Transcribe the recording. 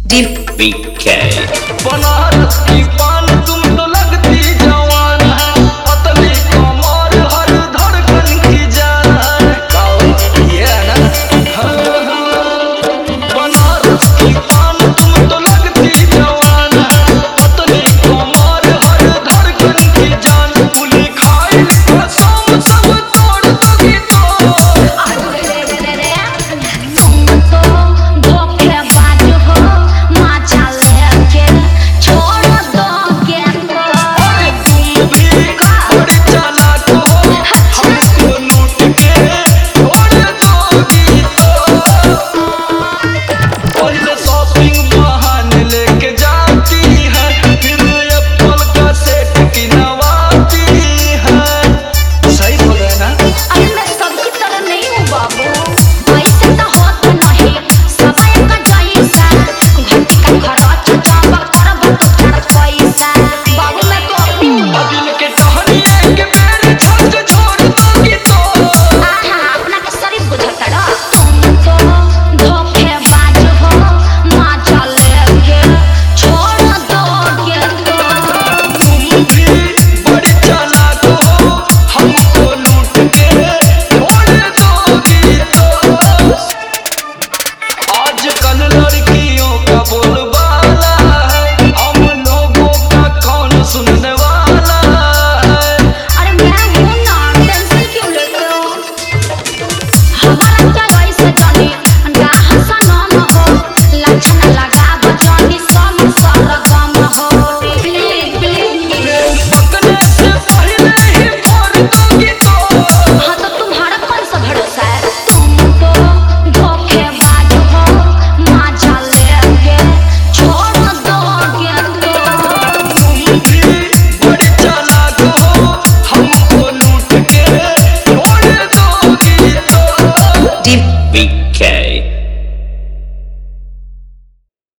DPK Banaras की पान तुम तो लगती जवान है, पतली कमर हर धड़कन की जान है। ये है ना? हाँ, हाँ। बनारस की पान तुम तो लगती जवान है, पतली कमर हर धड़कन की जान। पुली खाई कसम सब तोड़ दोगी तो आजकल लड़कियों का बोल